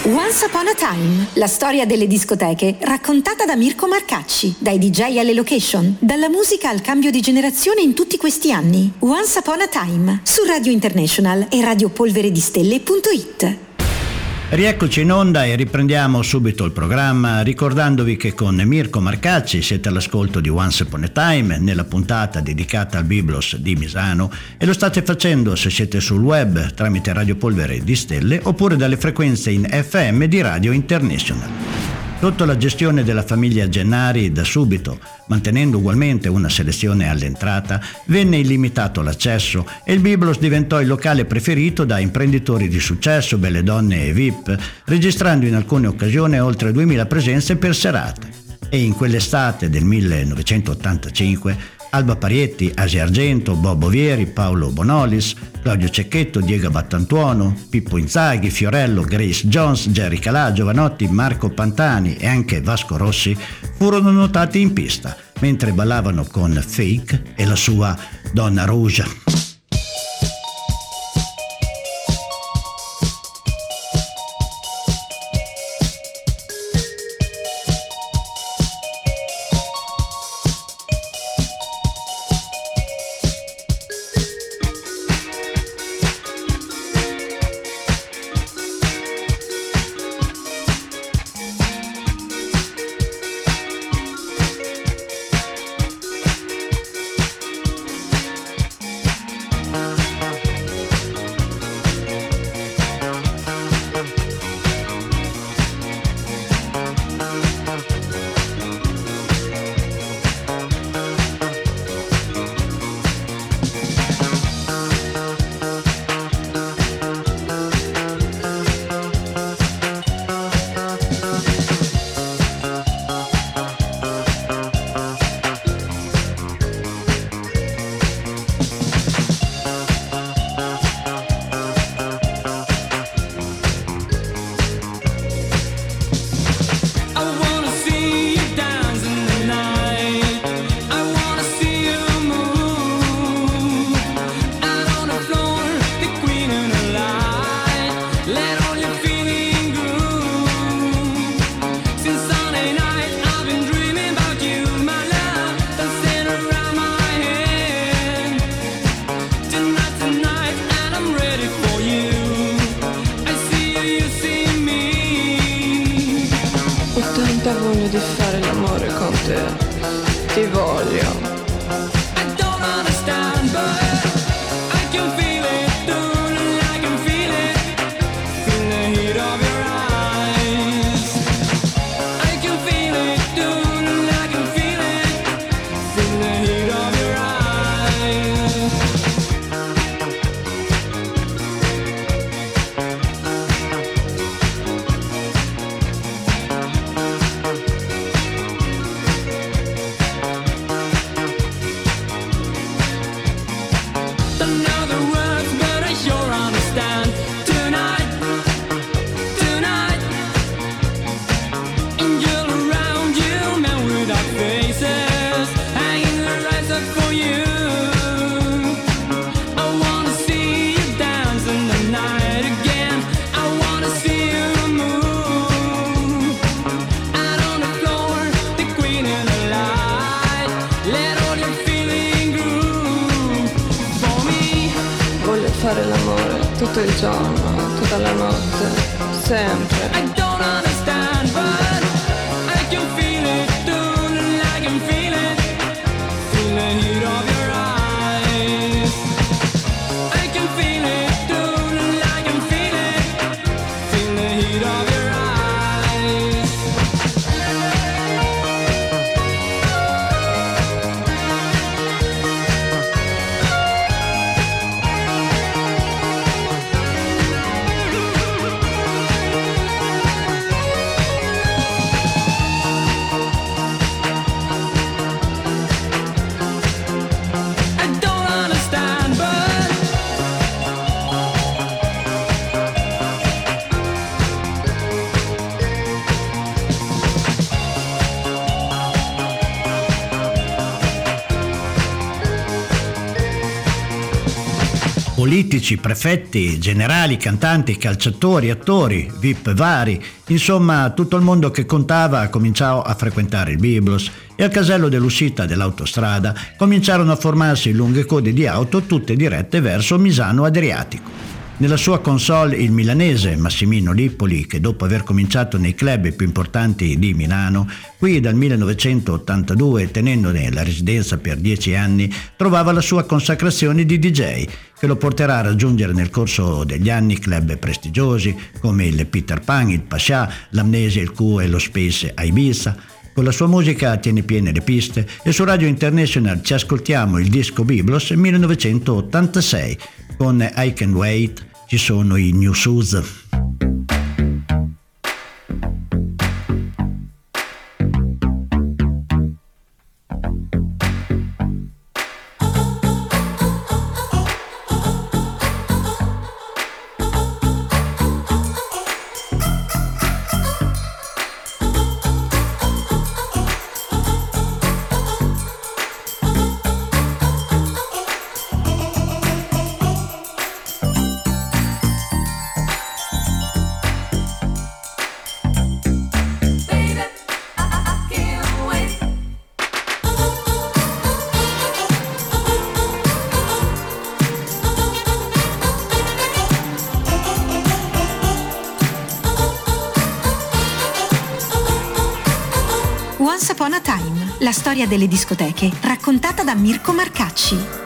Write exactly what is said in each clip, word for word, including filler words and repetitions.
Once Upon a Time, la storia delle discoteche raccontata da Mirko Marcacci, dai D J alle location, dalla musica al cambio di generazione in tutti questi anni. Once Upon a Time, su Radio International e radiopolveredistelle punto it. Rieccoci in onda e riprendiamo subito il programma ricordandovi che con Mirko Marcacci siete all'ascolto di Once Upon a Time nella puntata dedicata al Biblos di Misano e lo state facendo se siete sul web tramite Radio Polvere di Stelle oppure dalle frequenze in F M di Radio International. Sotto la gestione della famiglia Gennari da subito, mantenendo ugualmente una selezione all'entrata, venne illimitato l'accesso e il Biblos diventò il locale preferito da imprenditori di successo, belle donne e V I P, registrando in alcune occasioni oltre duemila presenze per serate. E in quell'estate del millenovecentottantacinque Alba Parietti, Asia Argento, Bobo Vieri, Paolo Bonolis, Claudio Cecchetto, Diego Battantuono, Pippo Inzaghi, Fiorello, Grace Jones, Jerry Calà, Giovanotti, Marco Pantani e anche Vasco Rossi furono notati in pista mentre ballavano con Fake e la sua Donna Rouge. politici, prefetti, generali, cantanti, calciatori, attori, V I P vari, insomma tutto il mondo che contava cominciò a frequentare il Biblos e al casello dell'uscita dell'autostrada cominciarono a formarsi lunghe code di auto tutte dirette verso Misano Adriatico. Nella sua console il milanese Massimino Lippoli, che dopo aver cominciato nei club più importanti di Milano, qui dal millenovecentottantadue tenendone la residenza per dieci anni, trovava la sua consacrazione di D J, che lo porterà a raggiungere nel corso degli anni club prestigiosi come il Peter Pan, il Pascià, l'Amnesia, il Q e lo Space a Ibiza. Con la sua musica tiene piene le piste e su Radio International ci ascoltiamo il disco Biblos millenovecentottantasei. Con I Can't Wait ci sono i New Shoes. Once Upon a Time, la storia delle discoteche, raccontata da Mirko Marcacci.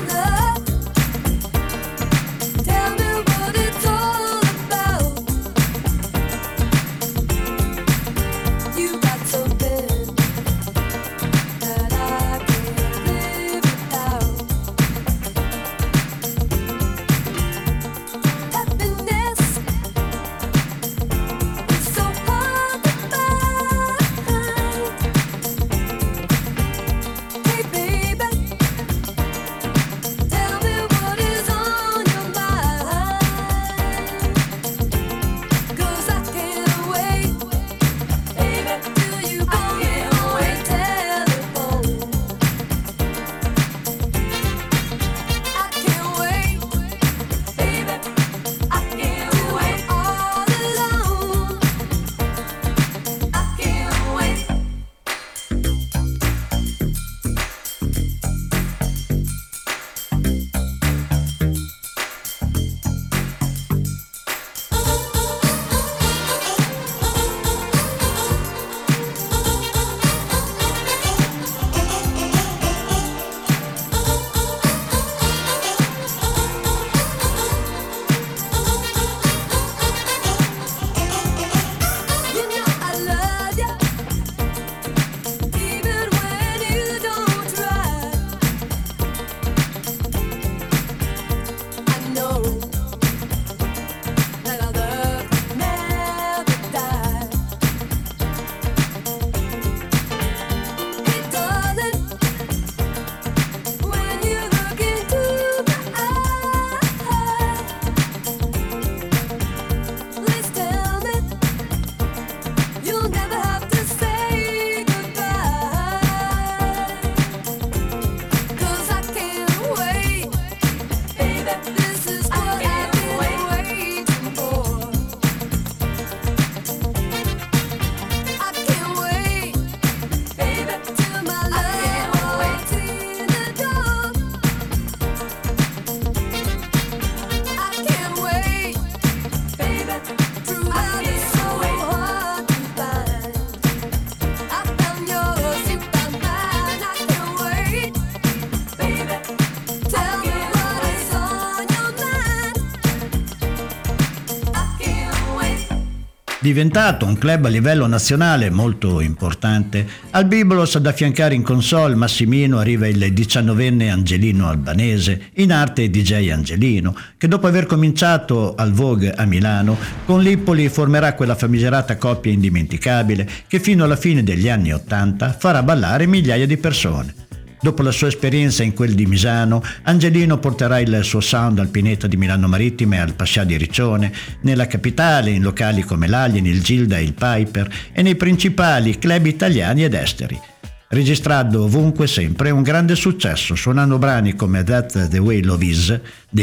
Diventato un club a livello nazionale molto importante, al Biblos ad affiancare in console Massimino arriva il diciannovenne Angelino Albanese, in arte D J Angelino, che dopo aver cominciato al Vogue a Milano, con Lippoli formerà quella famigerata coppia indimenticabile che fino alla fine degli anni Ottanta farà ballare migliaia di persone. Dopo la sua esperienza in quel di Misano, Angelino porterà il suo sound al Pineta di Milano Marittima e al Pascià di Riccione, nella capitale in locali come l'Alien, il Gilda e il Piper e nei principali club italiani ed esteri. Registrando ovunque sempre un grande successo, suonando brani come That's the Way Love Is dei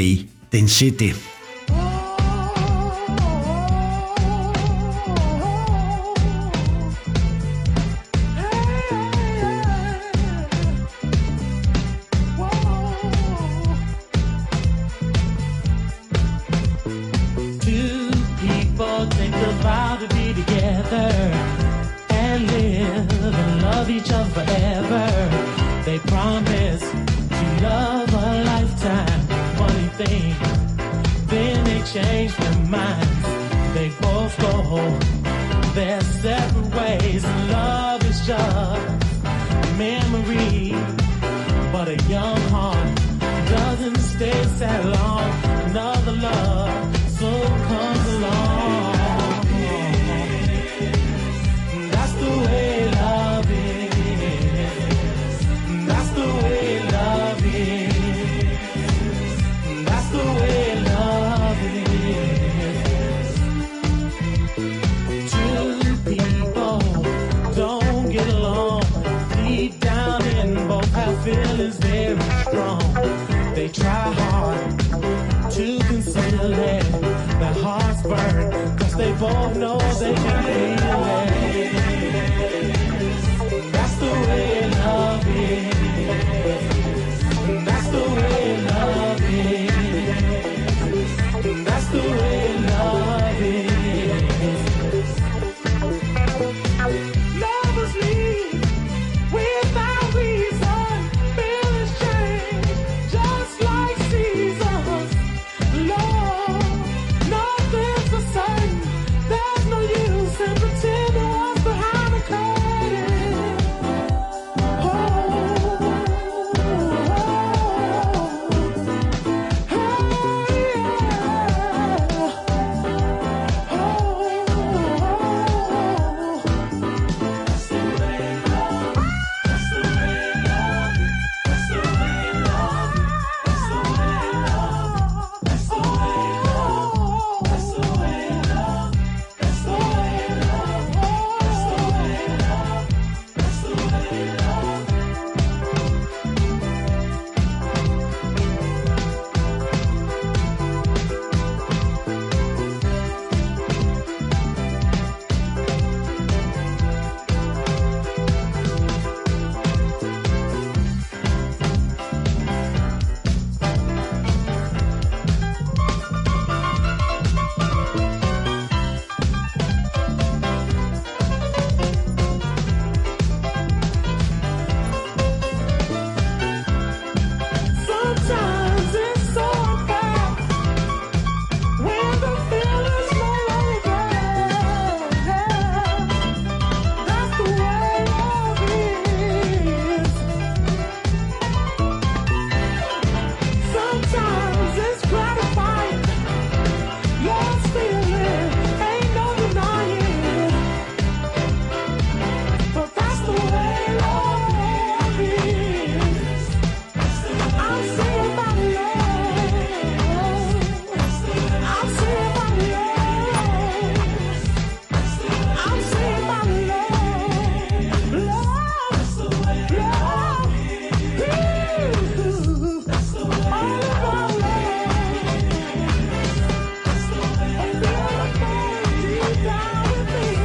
Tin City. Each other forever. They promise to love a lifetime. Funny thing, then they change their minds. They both go their separate ways. Love is just a memory, but a young heart doesn't stay sad long. Another love soon comes along. That's the way love is. That's the way love is. That's the way love is. Two people don't get along. Deep down in both have feelings very strong. They try hard to conceal it. Their hearts burn, cause they both know they can feel it. That's the way love is. That's the way love is. That's the way love is. Lovers leave without reason. Feelings change just like seasons. Love, nothing's the same. There's no use in pretending what's behind the curtain. Oh, oh, oh, sometimes it's so unfair when the feeling's no longer there. That's the way love is. Sometimes it's gratifying. Love's feeling ain't no denying. But that's the way love is. I'm saying my love. I'm saying my love. I'm saying my love. Love, love, ooh, all about love. I feel the pain deep down within.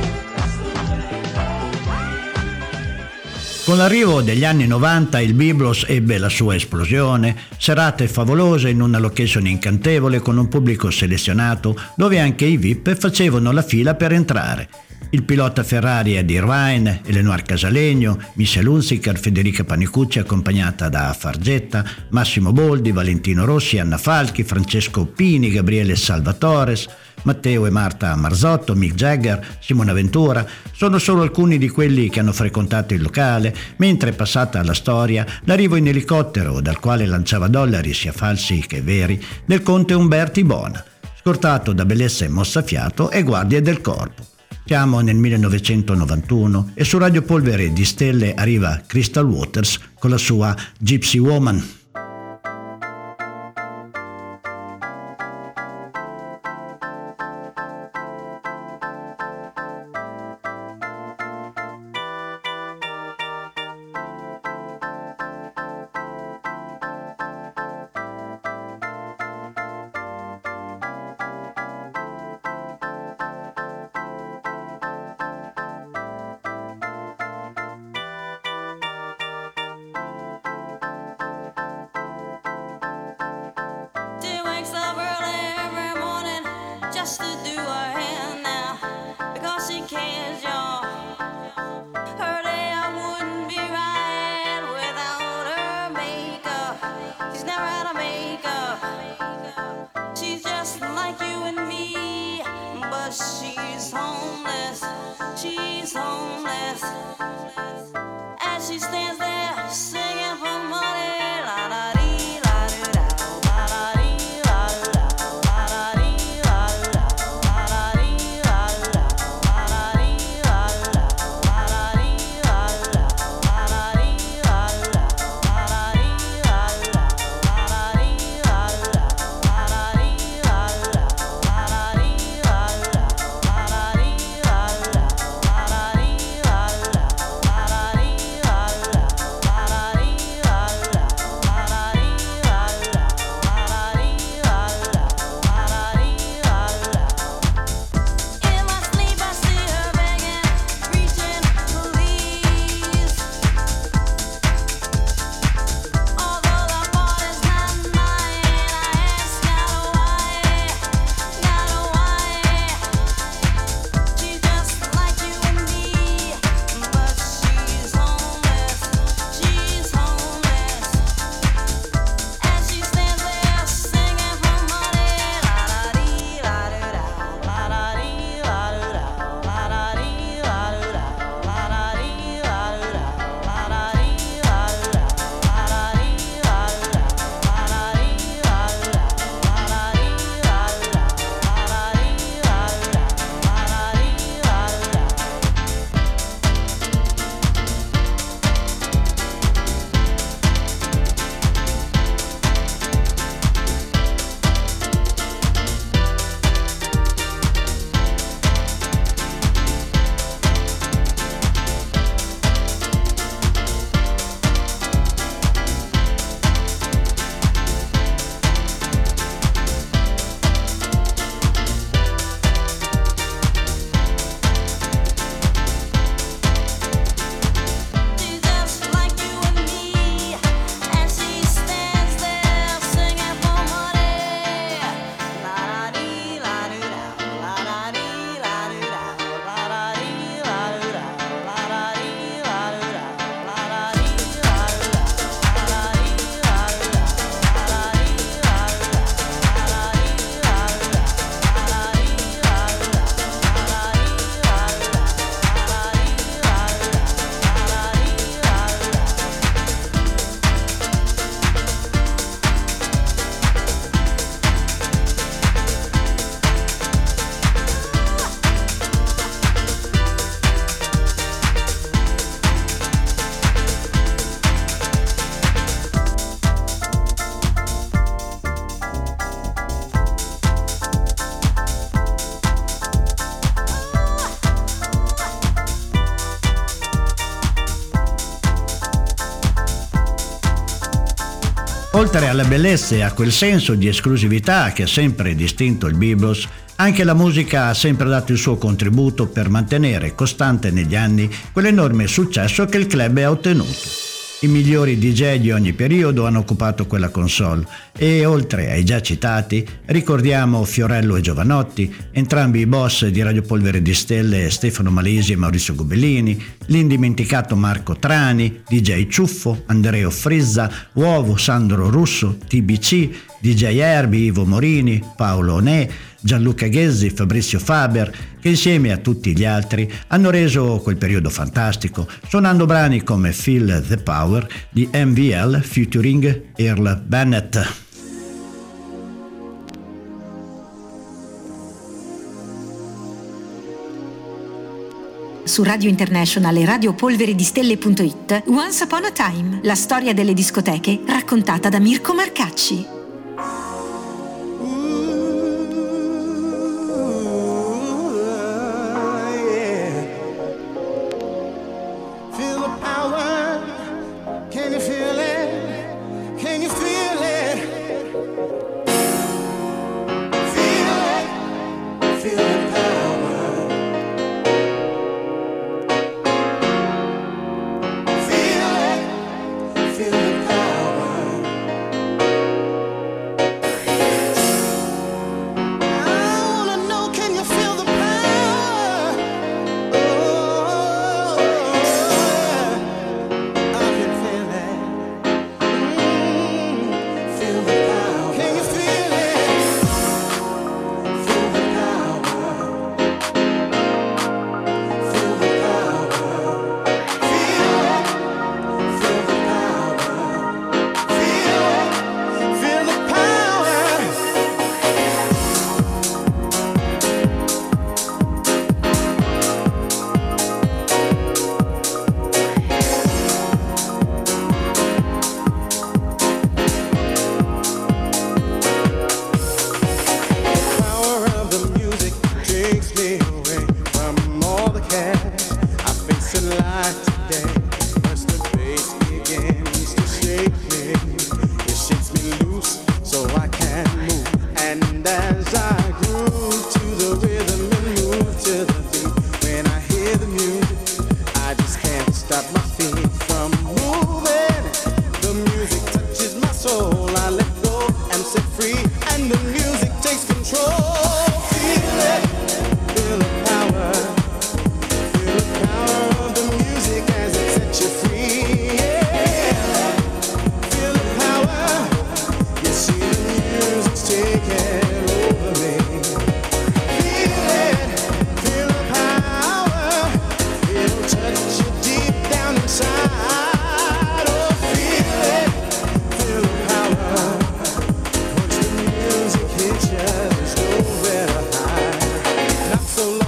Con l'arrivo degli anni novanta il Biblos ebbe la sua esplosione, serate favolose in una location incantevole con un pubblico selezionato dove anche i V I P facevano la fila per entrare. Il pilota Ferrari Ed Irvine, Eleonore Casalegno, Michelle Hunziker, Federica Panicucci accompagnata da Fargetta, Massimo Boldi, Valentino Rossi, Anna Falchi, Francesco Oppini, Gabriele Salvatores, Matteo e Marta Marzotto, Mick Jagger, Simona Ventura sono solo alcuni di quelli che hanno frequentato il locale, mentre passata la storia l'arrivo in elicottero dal quale lanciava dollari sia falsi che veri del conte Umberti Bona, scortato da bellezza e mozzafiato e guardie del corpo. Siamo nel millenovecentonovantuno e su Radio Polvere di Stelle arriva Crystal Waters con la sua Gypsy Woman. best to do her hair now because she cares, y'all. Her day wouldn't be right without her makeup. She's never had a makeup. She's just like you and me, but she's homeless. She's homeless. As she stands there singing for money, la da dee, la do da, la da dee, la do da, la da dee, la do da, la da dee, la do da, la da dee, la do da, la da dee, la do da, la da dee, la do da, la da dee, la do da, la da dee, la do da, la da dee, la do da, la da dee, la do da, la da dee, la do da, la da dee, la do da, la da dee, la do da. Oltre alla bellezza e a quel senso di esclusività che ha sempre distinto il Biblos, anche la musica ha sempre dato il suo contributo per mantenere costante negli anni quell'enorme successo che il club ha ottenuto. I migliori D J di ogni periodo hanno occupato quella console e, oltre ai già citati, ricordiamo Fiorello e Giovanotti, entrambi i boss di Radio Polvere di Stelle, Stefano Malisi e Maurizio Gobellini, l'indimenticato Marco Trani, D J Ciuffo, Andreo Frizza, Uovo, Sandro Russo, T B C, D J Erbi, Ivo Morini, Paolo Onè, Gianluca Ghezzi, Fabrizio Faber, che insieme a tutti gli altri hanno reso quel periodo fantastico, suonando brani come Feel the Power di M V L featuring Earl Bennett. Su Radio International e radio polvere di stelle punto it, Once Upon a Time, la storia delle discoteche raccontata da Mirko Marcacci. Feel the power.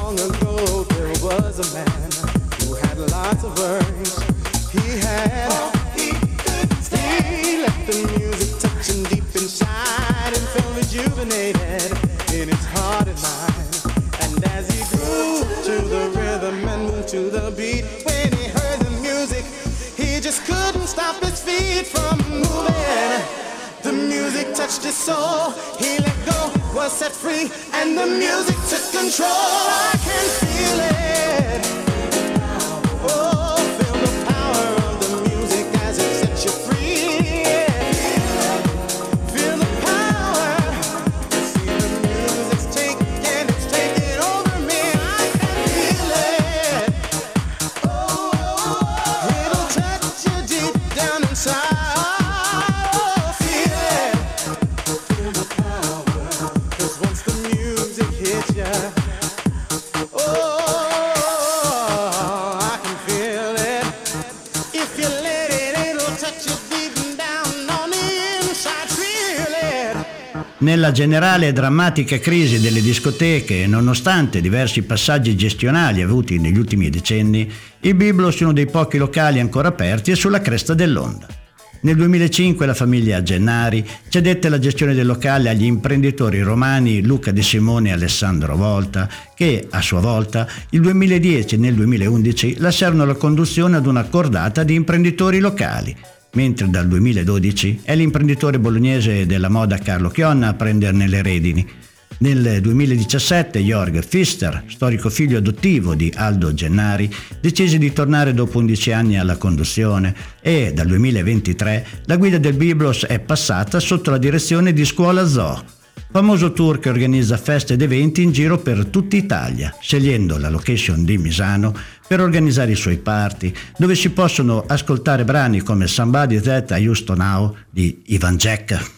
long ago there was a man who had lots of worries. He had all he could stand. He let the music touch him deep inside and felt rejuvenated in his heart and mind. And as he grew to the rhythm and moved to the beat, when he heard the music, he just couldn't stop his feet from moving. The music touched his soul, he let go, was set free, and the music took control. I can feel it. Oh, feel the power of the music as it sets you free. Feel the power. See the music's taking, it's taking over me. I can feel it. Oh, it'll touch you deep down inside. Nella generale e drammatica crisi delle discoteche, nonostante diversi passaggi gestionali avuti negli ultimi decenni, il Biblos è uno dei pochi locali ancora aperti e sulla cresta dell'onda. Nel duemilacinque la famiglia Gennari cedette la gestione del locale agli imprenditori romani Luca De Simone e Alessandro Volta, che a sua volta il duemiladieci e nel duemilaundici lasciarono la conduzione ad una cordata di imprenditori locali, mentre dal duemiladodici è l'imprenditore bolognese della moda Carlo Chionna a prenderne le redini. Nel duemiladiciassette Jörg Pfister, storico figlio adottivo di Aldo Gennari, decise di tornare dopo undici anni alla conduzione e dal duemilaventitré la guida del Biblos è passata sotto la direzione di Scuola Zoo, famoso tour che organizza feste ed eventi in giro per tutta Italia, scegliendo la location di Misano per organizzare i suoi party, dove si possono ascoltare brani come Somebody That I Used to Know di Ivan Jack.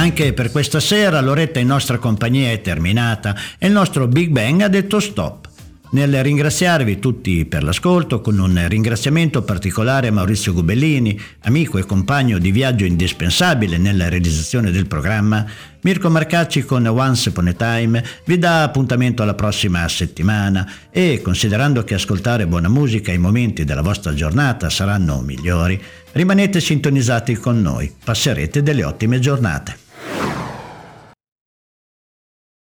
Anche per questa sera l'oretta in nostra compagnia è terminata e il nostro Big Bang ha detto stop. Nel ringraziarvi tutti per l'ascolto, con un ringraziamento particolare a Maurizio Gubellini, amico e compagno di viaggio indispensabile nella realizzazione del programma, Mirko Marcacci con Once Upon a Time vi dà appuntamento alla prossima settimana e, considerando che ascoltare buona musica e i momenti della vostra giornata saranno migliori, rimanete sintonizzati con noi, passerete delle ottime giornate.